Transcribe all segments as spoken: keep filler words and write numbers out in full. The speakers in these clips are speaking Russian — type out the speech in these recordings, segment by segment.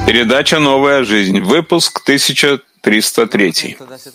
Передача «Новая жизнь», выпуск тысяча триста три.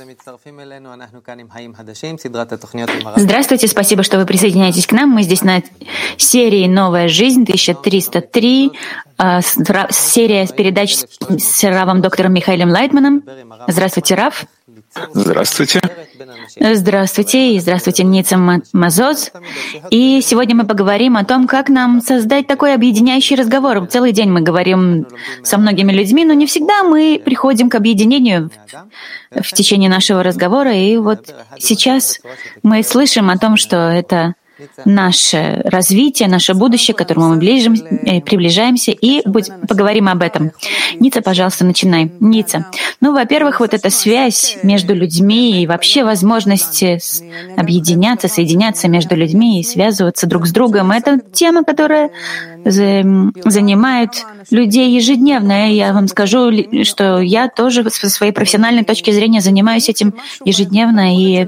Здравствуйте, спасибо, что вы присоединяетесь к нам. Мы здесь на серии «Новая жизнь» тысяча триста три, серия передач с Равом доктором Михаилом Лайтманом. Здравствуйте, Рав. Здравствуйте. Здравствуйте, и здравствуйте, Ница Мазоз. И сегодня мы поговорим о том, как нам создать такой объединяющий разговор. Целый день мы говорим со многими людьми, но не всегда мы приходим к объединению в, в течение нашего разговора. И вот сейчас мы слышим о том, что это наше развитие, наше будущее, к которому мы ближим, э, приближаемся, и будь, поговорим об этом. Ница, пожалуйста, начинай. Ница. Ну, во-первых, вот эта связь между людьми и вообще возможность объединяться, соединяться между людьми и связываться друг с другом — это тема, которая занимает людей ежедневно. И я вам скажу, что я тоже со своей профессиональной точки зрения занимаюсь этим ежедневно, и,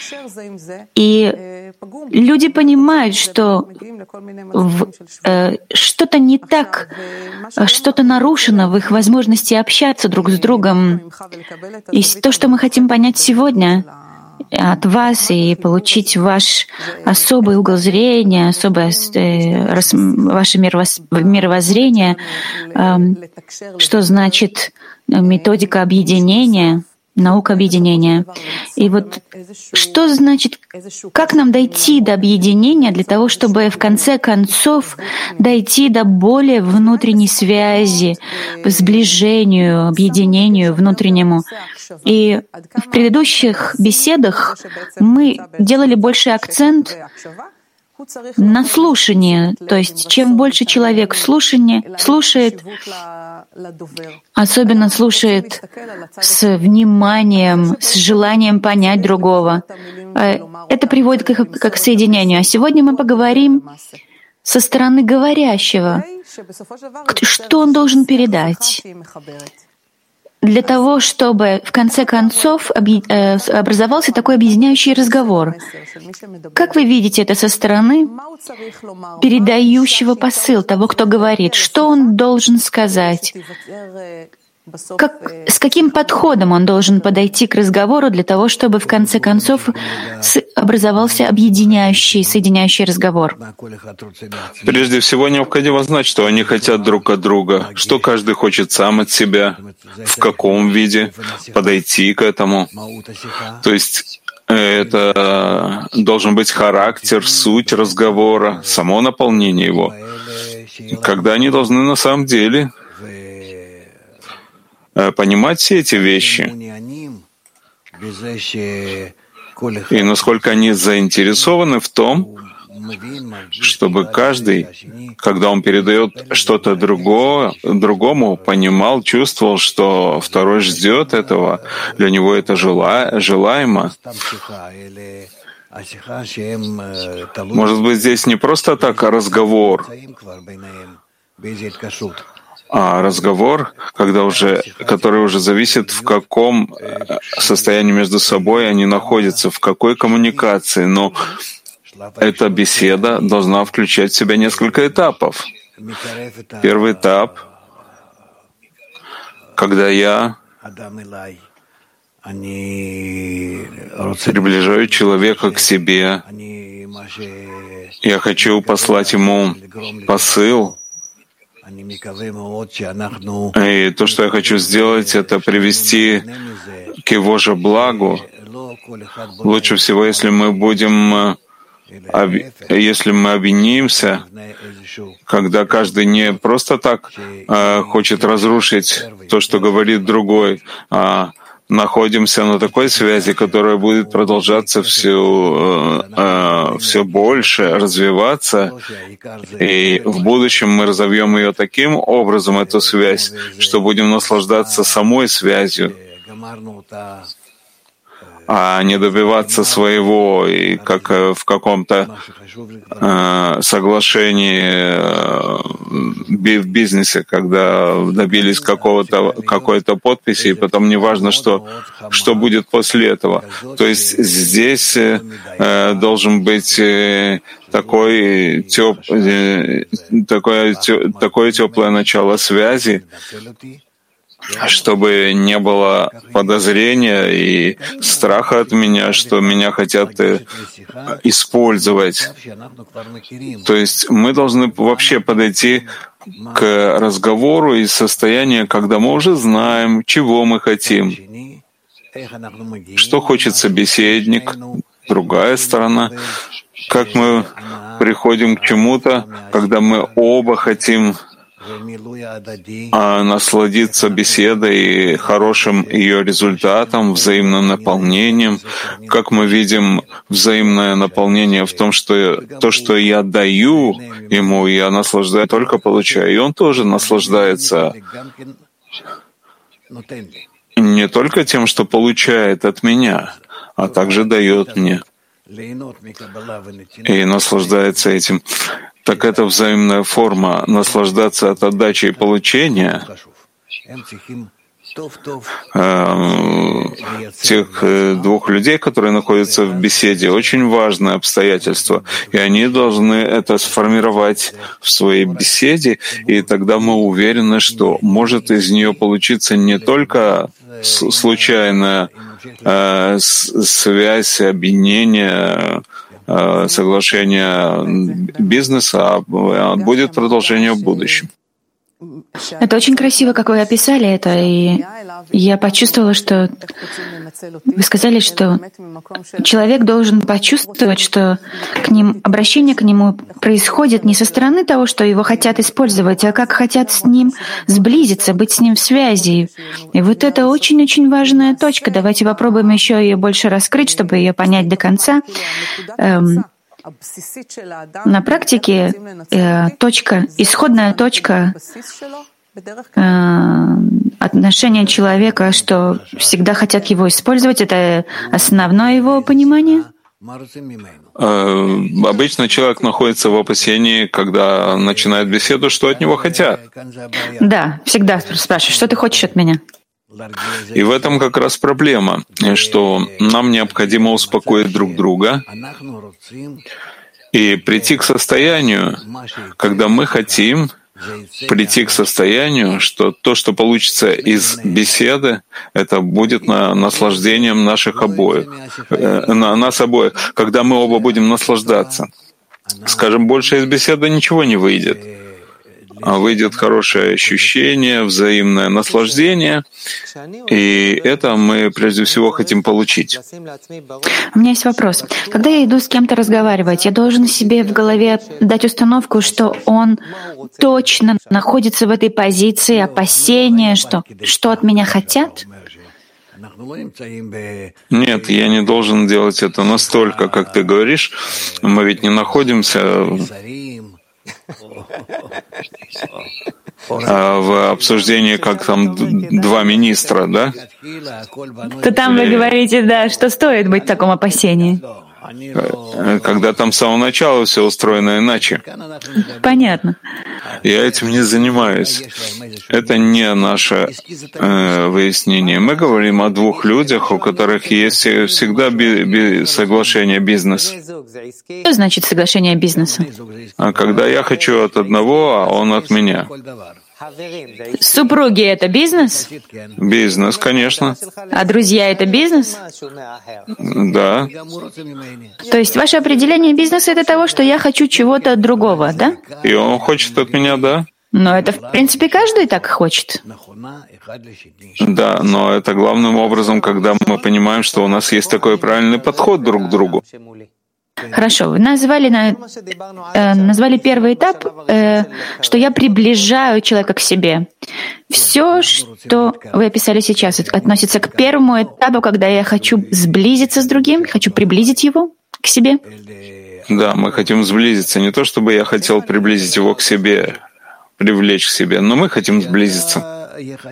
и люди понимают, что в, э, что-то не так, что-то нарушено в их возможности общаться друг с другом. И то, что мы хотим понять сегодня от вас и получить ваш особый угол зрения, особое э, рас, ваше мировоз, мировоззрение, э, что значит методика объединения, наука объединения. И вот что значит, как нам дойти до объединения для того, чтобы в конце концов дойти до более внутренней связи, сближению, объединению внутреннему. И в предыдущих беседах мы делали больший акцент на слушание, то есть чем больше человек слушание, слушает, особенно слушает с вниманием, с желанием понять другого, это приводит к, к соединению. А сегодня мы поговорим со стороны говорящего, что он должен передать, для того, чтобы в конце концов образовался такой объединяющий разговор. Как вы видите это со стороны передающего посыл, того, кто говорит, что он должен сказать? Как, с каким подходом он должен подойти к разговору для того, чтобы в конце концов образовался объединяющий, соединяющий разговор? Прежде всего необходимо знать, что они хотят друг от друга, что каждый хочет сам от себя, в каком виде подойти к этому. То есть это должен быть характер, суть разговора, само наполнение его. Когда они должны на самом деле понимать все эти вещи, и насколько они заинтересованы в том, чтобы каждый, когда он передает что-то другое, другому, понимал, чувствовал, что второй ждет этого, для него это жела, желаемо. Может быть, здесь не просто так разговор, а разговор, когда уже, который уже зависит, в каком состоянии между собой они находятся, в какой коммуникации. Но эта беседа должна включать в себя несколько этапов. Первый этап, когда я приближаю человека к себе, я хочу послать ему посыл. И то, что я хочу сделать, это привести к его же благу. Лучше всего, если мы будем, если мы объединимся, когда каждый не просто так хочет разрушить то, что говорит другой, а находимся на такой связи, которая будет продолжаться все, э, все больше, развиваться, и в будущем мы разовьем ее таким образом, эту связь, что будем наслаждаться самой связью, а не добиваться своего, и как в каком-то э, соглашении э, в бизнесе, когда добились какого-то, какой-то подписи, и потом неважно, что, что будет после этого. То есть здесь э, должен быть э, такой теп, э, такое, те, такое теплое начало связи, чтобы не было подозрения и страха от меня, что меня хотят использовать. То есть мы должны вообще подойти к разговору из состояния, когда мы уже знаем, чего мы хотим, что хочет собеседник, другая сторона, как мы приходим к чему-то, когда мы оба хотим а насладиться беседой, хорошим ее результатом, взаимным наполнением, как мы видим взаимное наполнение в том, что то, что я даю ему, я наслаждаюсь, только получаю, и он тоже наслаждается не только тем, что получает от меня, а также дает мне и наслаждается этим. Так это взаимная форма наслаждаться от отдачи и получения э, тех э, двух людей, которые находятся в беседе, очень важное обстоятельство. И они должны это сформировать в своей беседе, и тогда мы уверены, что может из нее получиться не только случайная э, связь, объединение, соглашение бизнеса, а будет продолжение в будущем. Это очень красиво, как вы описали это, и я почувствовала, что вы сказали, что человек должен почувствовать, что к ним, обращение к нему происходит не со стороны того, что его хотят использовать, а как хотят с ним сблизиться, быть с ним в связи. И вот это очень-очень важная точка. Давайте попробуем еще ее больше раскрыть, чтобы ее понять до конца. Эм, На практике э, точка, исходная точка э, отношения человека, что всегда хотят его использовать, это основное его понимание? Э, обычно человек находится в опасении, когда начинает беседу, что от него хотят. Да, всегда спрашивают, что ты хочешь от меня? И в этом как раз проблема, что нам необходимо успокоить друг друга и прийти к состоянию, когда мы хотим прийти к состоянию, что то, что получится из беседы, это будет на, наслаждением наших обоих, э, на нас обоих, когда мы оба будем наслаждаться. Скажем, больше из беседы ничего не выйдет. А выйдет хорошее ощущение, взаимное наслаждение, и это мы прежде всего хотим получить. У меня есть вопрос. Когда я иду с кем-то разговаривать, я должен себе в голове дать установку, что он точно находится в этой позиции опасения, что, что от меня хотят? Нет, я не должен делать это настолько, как ты говоришь. Мы ведь не находимся в обсуждении, как там два министра, да? То там вы говорите, да, что стоит быть в таком опасении. Когда там с самого начала все устроено иначе. Понятно. Я этим не занимаюсь. Это не наше э, выяснение. Мы говорим о двух людях, у которых есть всегда би- би- соглашение бизнеса. Что значит соглашение бизнеса? А когда я хочу от одного, а он от меня. Супруги — это бизнес? Бизнес, конечно. А друзья — это бизнес? Да. То есть ваше определение бизнеса — это того, что я хочу чего-то другого, да? И он хочет от меня, да? Но это, в принципе, каждый так хочет. Да, но это главным образом, когда мы понимаем, что у нас есть такой правильный подход друг к другу. Хорошо, вы назвали, на, э, назвали первый этап, э, что я приближаю человека к себе. Все, что вы описали сейчас, относится к первому этапу, когда я хочу сблизиться с другим, хочу приблизить его к себе. Да, мы хотим сблизиться. Не то, чтобы я хотел приблизить его к себе, привлечь к себе, но мы хотим сблизиться.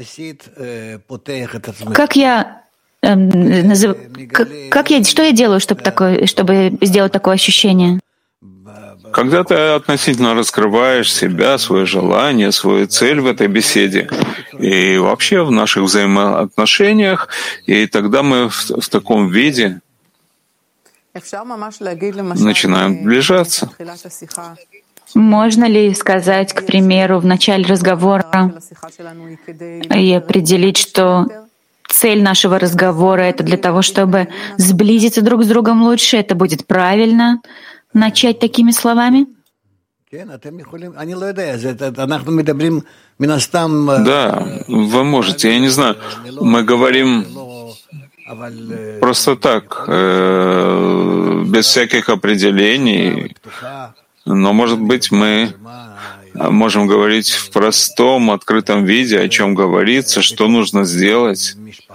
Как я Как, как я, что я делаю, чтобы, такое, чтобы сделать такое ощущение? Когда ты относительно раскрываешь себя, свое желание, свою цель в этой беседе и вообще в наших взаимоотношениях, и тогда мы в, в таком виде начинаем сближаться. Можно ли сказать, к примеру, в начале разговора и определить, что цель нашего разговора — это для того, чтобы сблизиться друг с другом лучше? Это будет правильно начать такими словами? Да, вы можете, я не знаю. Мы говорим просто так, э, без всяких определений, но, может быть, мы можем говорить в простом, открытом виде, о чем говорится, что нужно сделать.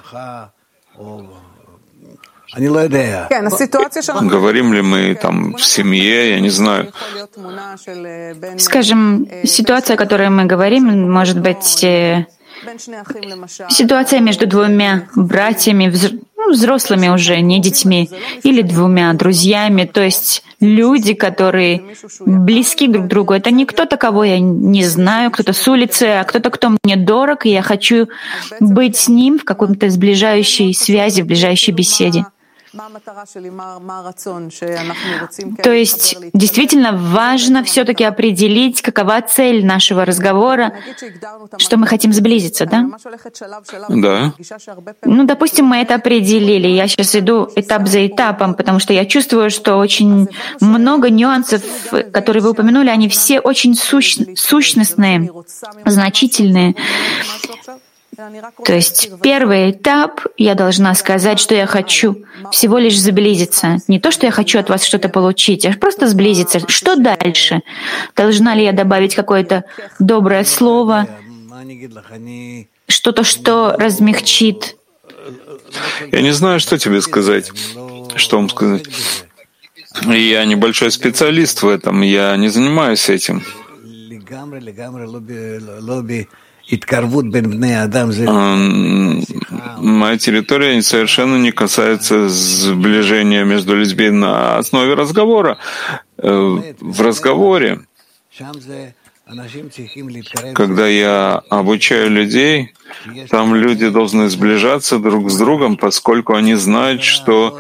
Говорим ли мы там в семье, я не знаю. Скажем, ситуация, о которой мы говорим, может быть, э, ситуация между двумя братьями, вз- ну, взрослыми уже, не детьми, или двумя друзьями, то есть люди, которые близки друг к другу. Это не кто-то, кого я не знаю, кто-то с улицы, а кто-то, кто мне дорог, и я хочу быть с ним в каком-то сближающей связи, в ближайшей беседе. То есть действительно важно все-таки определить, какова цель нашего разговора, что мы хотим сблизиться, да? Да. Ну, допустим, мы это определили. Я сейчас иду этап за этапом, потому что я чувствую, что очень много нюансов, которые вы упомянули, они все очень сущ... сущностные, значительные. То есть первый этап, я должна сказать, что я хочу всего лишь сблизиться. Не то, что я хочу от вас что-то получить, а просто сблизиться. Что дальше? Должна ли я добавить какое-то доброе слово, что-то, что размягчит? Я не знаю, что тебе сказать. Что вам сказать? Я небольшой специалист в этом, я не занимаюсь этим. Моя территория совершенно не касается сближения между людьми на основе разговора. В разговоре, когда я обучаю людей, там люди должны сближаться друг с другом, поскольку они знают, что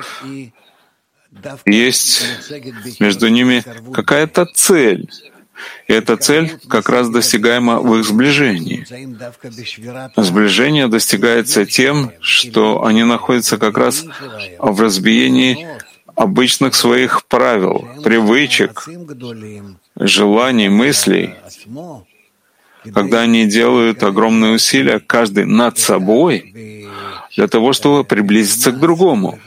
есть между ними какая-то цель. И эта цель как раз достигаема в их сближении. Сближение достигается тем, что они находятся как раз в разбиении обычных своих правил, привычек, желаний, мыслей. Когда они делают огромные усилия, каждый над собой, для того, чтобы приблизиться к другому.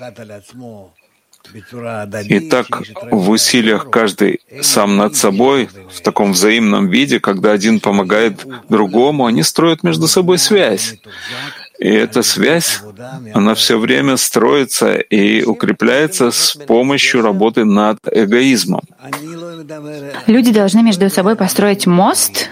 И так в усилиях каждый сам над собой, в таком взаимном виде, когда один помогает другому, они строят между собой связь. И эта связь, она все время строится и укрепляется с помощью работы над эгоизмом. Люди должны между собой построить мост.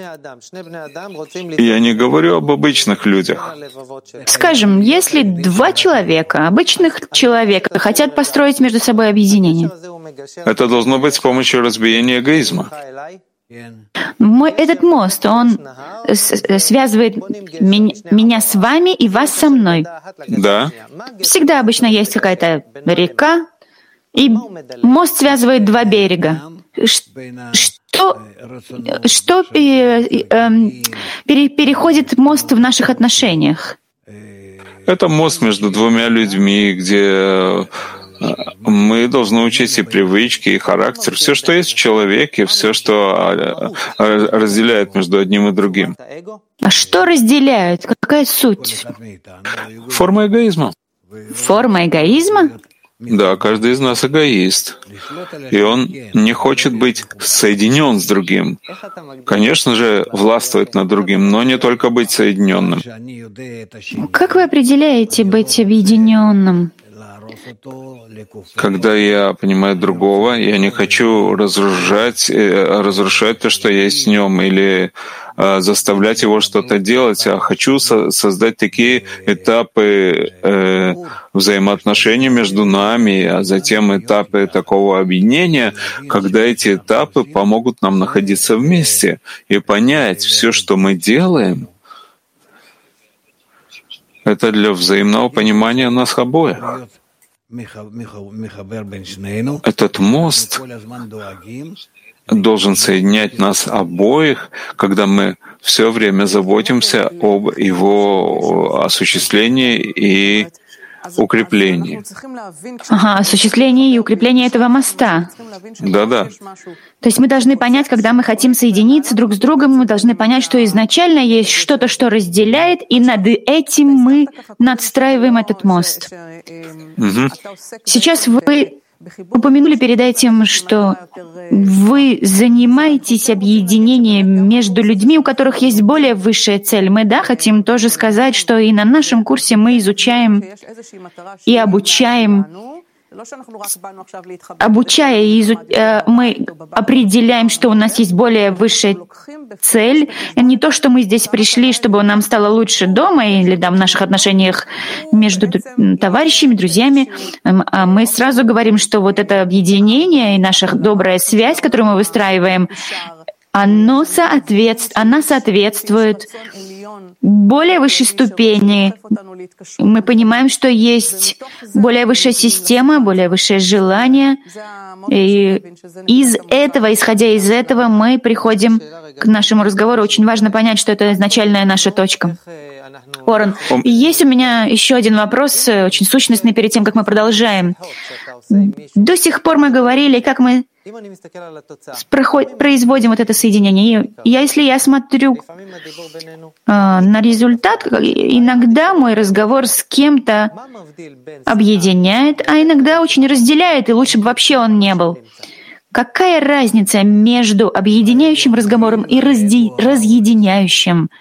Я не говорю об обычных людях. Скажем, если два человека, обычных человека, хотят построить между собой объединение, Это должно быть с помощью разбиения эгоизма. Мой, этот мост, он с- связывает меня, меня с вами и вас со мной. Да. Всегда обычно есть какая-то река, и мост связывает два берега. Ш- Что, что пере- эм, пере- переходит мост в наших отношениях? Это мост между двумя людьми, где мы должны учесть и привычки, и характер, все, что есть в человеке, все, что разделяет между одним и другим. А что разделяют? Какая суть? Форма эгоизма. Форма эгоизма? Да, каждый из нас эгоист. И он не хочет быть соединен с другим. Конечно же, властвовать над другим, но не только быть соединенным. Как вы определяете быть объединенным? Когда я понимаю другого, я не хочу разрушать, э, разрушать то, что есть в нем, или э, заставлять его что-то делать, а хочу со- создать такие этапы э, взаимоотношений между нами, а затем этапы такого объединения, когда эти этапы помогут нам находиться вместе и понять, все, что мы делаем, это для взаимного понимания нас обоих. Этот мост должен соединять нас обоих, когда мы все время заботимся об его осуществлении и укреплении. Ага, осуществление и укрепление этого моста. Да-да. То есть мы должны понять, когда мы хотим соединиться друг с другом, мы должны понять, что изначально есть что-то, что разделяет, и над этим мы надстраиваем этот мост. Угу. Сейчас вы упомянули перед этим, что вы занимаетесь объединением между людьми, у которых есть более высшая цель. Мы, да, хотим тоже сказать, что и на нашем курсе мы изучаем и обучаем, обучая и изу... мы определяем, что у нас есть более высшая цель. Не то, что мы здесь пришли, чтобы нам стало лучше дома или да, в наших отношениях между товарищами, друзьями. А мы сразу говорим, что вот это объединение и наша добрая связь, которую мы выстраиваем, оно соответств... она соответствует более высшей ступени. Мы понимаем, что есть более высшая система, более высшее желание. И из этого, исходя из этого, мы приходим к нашему разговору. Очень важно понять, что это изначальная наша точка. Орен, есть у меня еще один вопрос, очень сущностный, перед тем, как мы продолжаем. До сих пор мы говорили, как мы производим вот это соединение. И я, если я смотрю э, на результат, иногда мой разговор с кем-то объединяет, а иногда очень разделяет, и лучше бы вообще он не был. Какая разница между объединяющим разговором и разди- разъединяющим?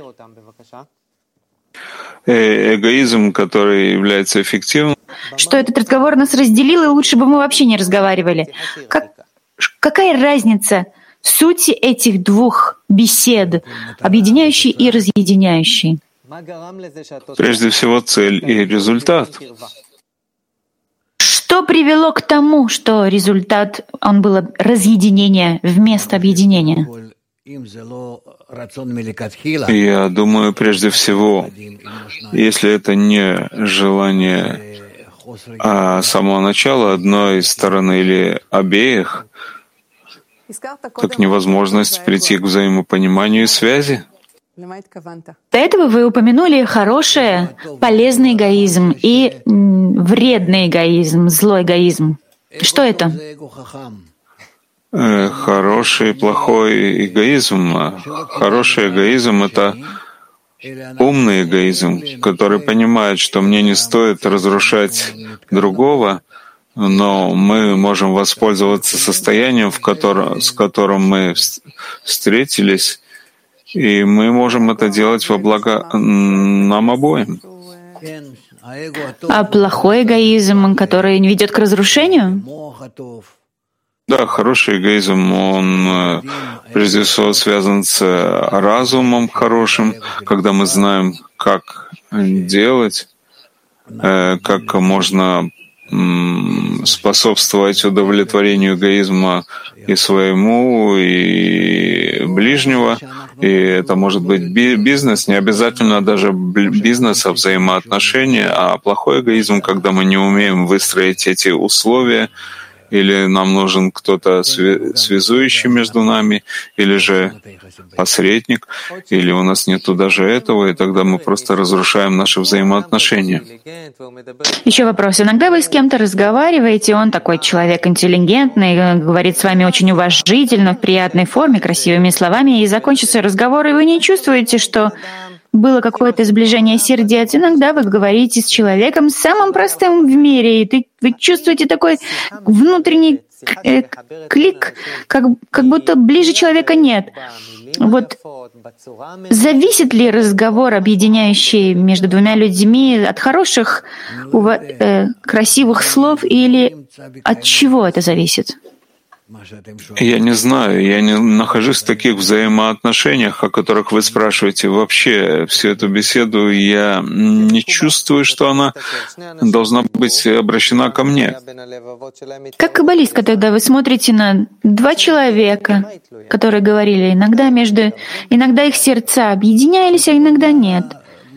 Эгоизм, который является эффективным. Что этот разговор нас разделил, и лучше бы мы вообще не разговаривали. Как, какая разница в сути этих двух бесед, объединяющей и разъединяющей? Прежде всего, цель и результат. Что привело к тому, что результат, он был разъединение вместо объединения? Я думаю, прежде всего, если это не желание а самого начала одной стороны или обеих, как невозможность прийти к взаимопониманию и связи. До этого вы упомянули хороший, полезный эгоизм и вредный эгоизм, злой эгоизм. Что это? Хороший и плохой эгоизм. Хороший эгоизм — это умный эгоизм, который понимает, что мне не стоит разрушать другого, но мы можем воспользоваться состоянием, в котором, с которым мы встретились, и мы можем это делать во благо нам обоим. А плохой эгоизм, который ведет к разрушению? Да, хороший эгоизм, он прежде всего связан с разумом хорошим, когда мы знаем, как делать, как можно способствовать удовлетворению эгоизма и своему, и ближнего. И это может быть бизнес, не обязательно даже бизнес, а взаимоотношения, а плохой эгоизм, когда мы не умеем выстроить эти условия, или нам нужен кто-то связующий между нами, или же посредник, или у нас нету даже этого, и тогда мы просто разрушаем наши взаимоотношения. Еще вопрос. Иногда вы с кем-то разговариваете, он такой человек интеллигентный, говорит с вами очень уважительно, в приятной форме, красивыми словами, и закончится разговор, и вы не чувствуете, что было какое-то сближение сердец. Иногда вы говорите с человеком самым простым в мире, и ты, вы чувствуете такой внутренний э, клик, как, как будто ближе человека нет. Вот зависит ли разговор, объединяющий между двумя людьми, от хороших, э, красивых слов, или от чего это зависит? Я не знаю, я не нахожусь в таких взаимоотношениях, о которых вы спрашиваете. Вообще, всю эту беседу я не чувствую, что она должна быть обращена ко мне. Как каббалистка, тогда вы смотрите на два человека, которые говорили, иногда между, иногда их сердца объединялись, а иногда нет.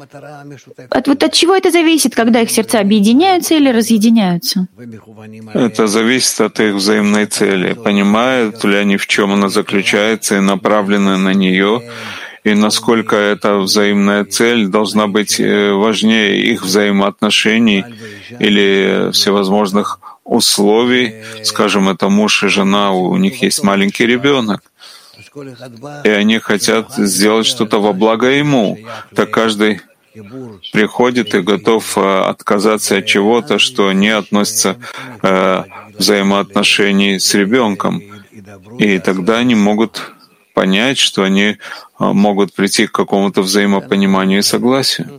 От, вот от чего это зависит, когда их сердца объединяются или разъединяются? Это зависит от их взаимной цели. Понимают ли они, в чем она заключается, и направлены на нее, и насколько эта взаимная цель должна быть важнее их взаимоотношений или всевозможных условий. Скажем, это муж и жена, у них есть маленький ребенок, и они хотят сделать что-то во благо ему. Так каждый приходит и готов отказаться от чего-то, что не относится к взаимоотношений с ребенком. И тогда они могут понять, что они могут прийти к какому-то взаимопониманию и согласию.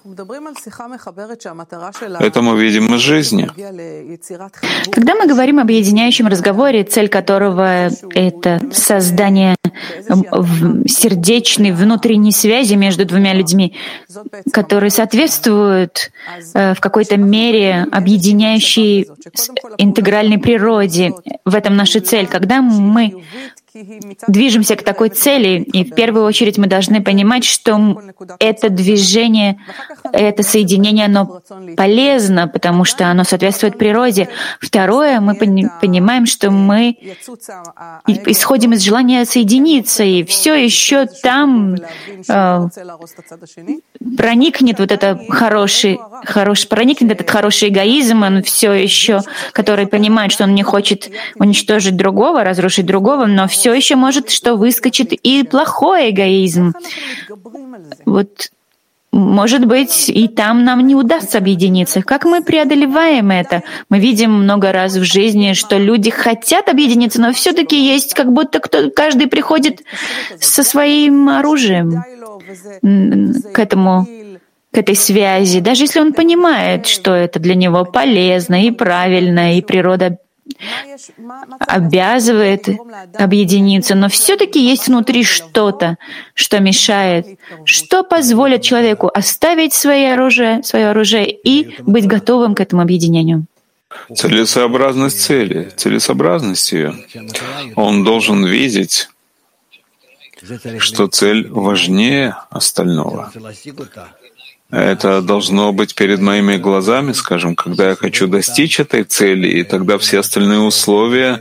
Это мы видим из жизни. Когда мы говорим об объединяющем разговоре, цель которого — это создание сердечной внутренней связи между двумя людьми, которые соответствуют в какой-то мере объединяющей интегральной природе. В этом наша цель. Когда мы движемся к такой цели, и в первую очередь мы должны понимать, что это движение, это соединение, оно полезно, потому что оно соответствует природе. Второе, мы понимаем, что мы исходим из желания соединиться, и все еще там э, проникнет вот это хороший, хороший, проникнет этот хороший эгоизм, он все еще, который понимает, что он не хочет уничтожить другого, разрушить другого, но все еще может, что выскочит и плохой эгоизм. Вот, может быть, и там нам не удастся объединиться. Как мы преодолеваем это? Мы видим много раз в жизни, что люди хотят объединиться, но все-таки есть, как будто кто, каждый приходит со своим оружием к этому, к этой связи, даже если он понимает, что это для него полезно и правильно, и природа обязывает объединиться, но все-таки есть внутри что-то, что мешает, что позволит человеку оставить свое оружие, свое оружие и быть готовым к этому объединению. Целесообразность цели, целесообразность ее. Он должен видеть, что цель важнее остального. Это должно быть перед моими глазами, скажем, когда я хочу достичь этой цели, и тогда все остальные условия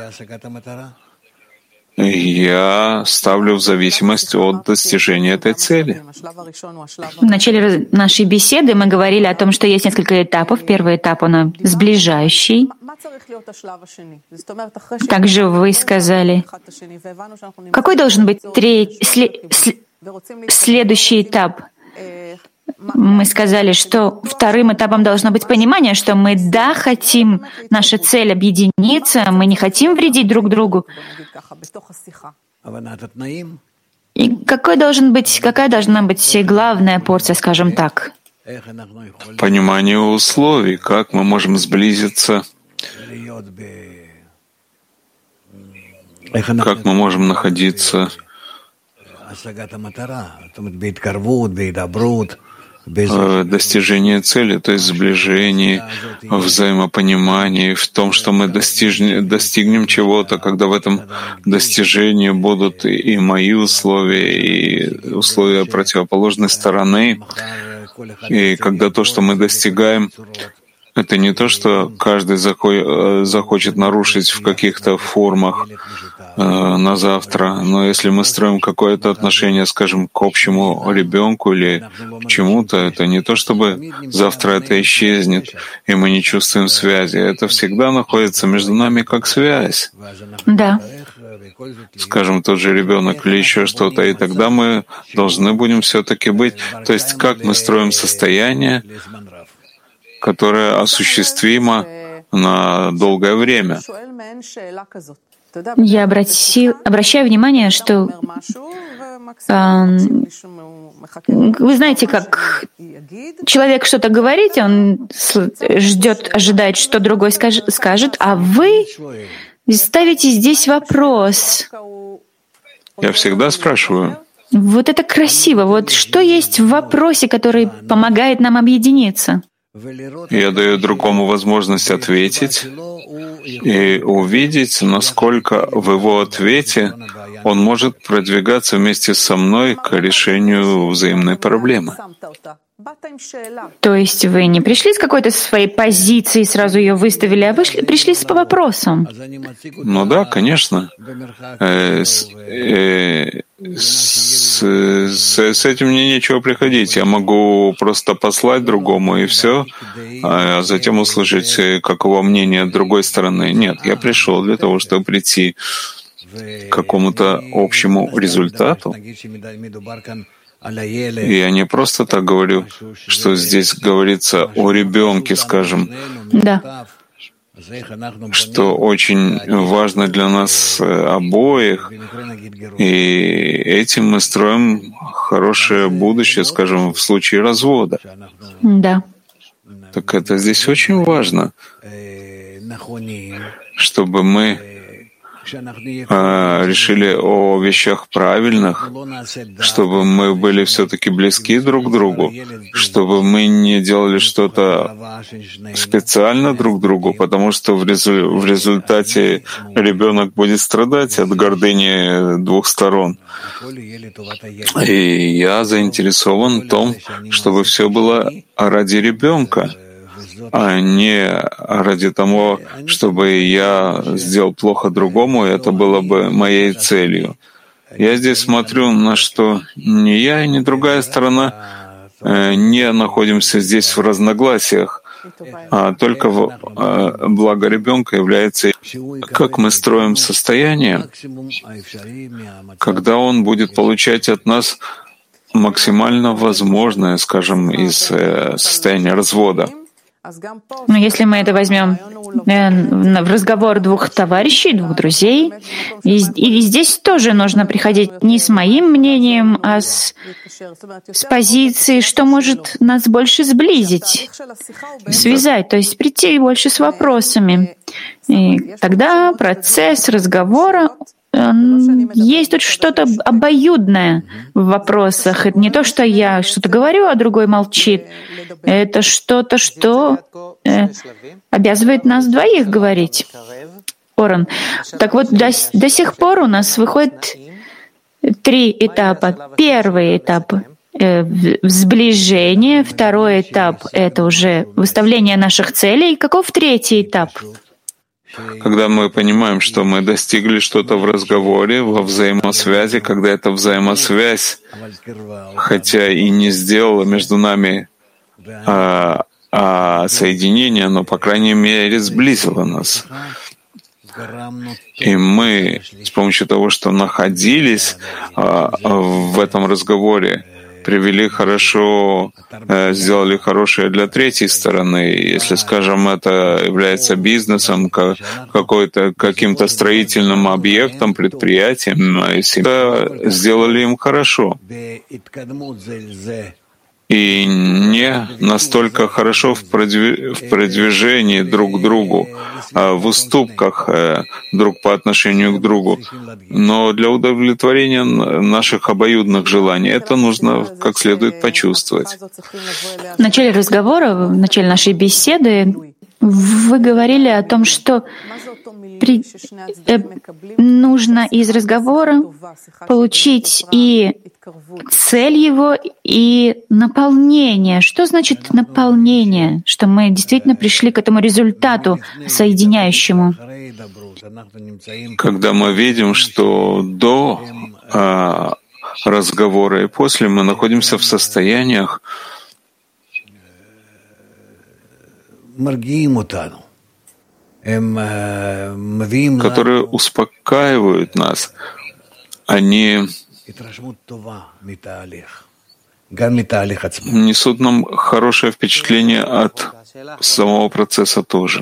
я ставлю в зависимость от достижения этой цели. В начале нашей беседы мы говорили о том, что есть несколько этапов. Первый этап, он сближающий. Также вы сказали, какой должен быть третий, след, следующий этап? Мы сказали, что вторым этапом должно быть понимание, что мы, да, хотим, наша цель — объединиться, мы не хотим вредить друг другу. И какой должен быть, какая должна быть главная порция, скажем так? Понимание условий, как мы можем сблизиться, как мы можем находиться достижение цели, то есть сближение, взаимопонимание, в том, что мы достигнем, достигнем чего-то, когда в этом достижении будут и мои условия, и условия противоположной стороны, и когда то, что мы достигаем, это не то, что каждый захочет нарушить в каких-то формах э, на завтра, но если мы строим какое-то отношение, скажем, к общему ребенку или к чему-то, это не то, чтобы завтра это исчезнет, и мы не чувствуем связи. Это всегда находится между нами как связь. Да. Скажем, тот же ребенок или еще что-то, и тогда мы должны будем все-таки быть. То есть как мы строим состояние, которое осуществимо на долгое время. Я обратил, обращаю внимание, что э, вы знаете, как человек что-то говорит, он ждет, ожидает, что другой скаж, скажет, а вы ставите здесь вопрос. Я всегда спрашиваю. Вот это красиво. Вот что есть в вопросе, который помогает нам объединиться? Я даю другому возможность ответить и увидеть, насколько в его ответе он может продвигаться вместе со мной к решению взаимной проблемы. То есть вы не пришли с какой-то своей позиции, сразу ее выставили, а вышли, пришли с вопросом. Ну да, конечно. Э, с, э, с, с, с этим мне нечего приходить. Я могу просто послать другому и все, а затем услышать, каково мнение другой стороны. Нет, я пришел для того, чтобы прийти к какому-то общему результату. И я не просто так говорю, что здесь говорится о ребенке, скажем, да. что очень важно для нас обоих, и этим мы строим хорошее будущее, скажем, в случае развода. Да. Так это здесь очень важно, чтобы мы решили о вещах правильных, чтобы мы были все-таки близки друг к другу, чтобы мы не делали что-то специально друг другу, потому что в, резу- в результате ребенок будет страдать от гордыни двух сторон. И я заинтересован в том, чтобы все было ради ребенка, а не ради того, чтобы я сделал плохо другому, и это было бы моей целью. Я здесь смотрю на что ни я и ни другая сторона э, не находимся здесь в разногласиях, а только в, э, благо ребенка является, как мы строим состояние, когда он будет получать от нас максимально возможное, скажем, из э, состояния развода. Но если мы это возьмем в разговор двух товарищей, двух друзей, и, и здесь тоже нужно приходить не с моим мнением, а с, с позиции, что может нас больше сблизить, связать, то есть прийти больше с вопросами. И тогда процесс разговора, есть тут что-то обоюдное в вопросах. Это не то, что я что-то говорю, а другой молчит. Это что-то, что э, обязывает нас двоих говорить. Оран. Так вот, до, до сих пор у нас выходит три этапа. Первый этап э, — сближение. Второй этап — это уже выставление наших целей. Каков третий этап? Когда мы понимаем, что мы достигли что-то в разговоре, во взаимосвязи, когда эта взаимосвязь, хотя и не сделала между нами а, а соединение, но, по крайней мере, сблизила нас. И мы с помощью того, что находились а, в этом разговоре, привели хорошо, сделали хорошее для третьей стороны. Если, скажем, это является бизнесом, какой-то, каким-то строительным объектом, предприятием, если сделали им хорошо. И не настолько хорошо в продвижении друг к другу, в уступках друг по отношению к другу. Но для удовлетворения наших обоюдных желаний это нужно как следует почувствовать. В начале разговора, в начале нашей беседы вы говорили о том, что при, э, нужно из разговора получить и цель его, и наполнение. Что значит наполнение? Что мы действительно пришли к этому результату соединяющему. Когда мы видим, что до а, разговора и после мы находимся в состояниях, которые успокаивают нас, они несут нам хорошее впечатление от самого процесса тоже.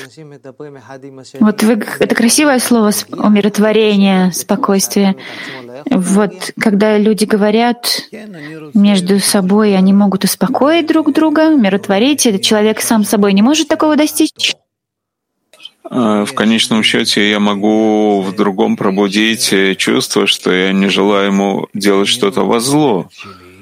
Вот вы, это красивое слово умиротворение, спокойствие. Вот когда люди говорят между собой, они могут успокоить друг друга, умиротворить. Этот человек сам собой не может такого достичь. В конечном счете я могу в другом пробудить чувство, что я не желаю ему делать что-то во зло.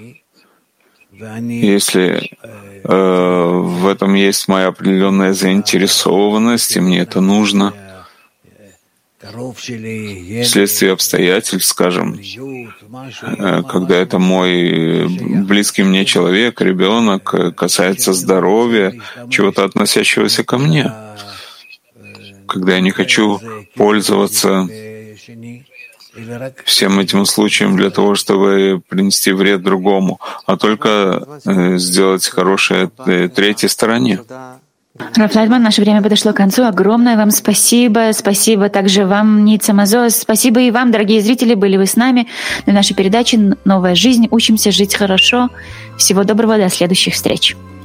Если э, в этом есть моя определенная заинтересованность, и мне это нужно, вследствие обстоятельств, скажем, когда это мой близкий мне человек, ребенок, касается здоровья, чего-то относящегося ко мне, когда я не хочу пользоваться всем этим случаем для того, чтобы принести вред другому, а только сделать хорошее третьей стороне. Раф Лайтман, наше время подошло к концу. Огромное вам спасибо. Спасибо также вам, Ницца Мазос. Спасибо и вам, дорогие зрители, были вы с нами на нашей передаче «Новая жизнь». Учимся жить хорошо. Всего доброго, до следующих встреч.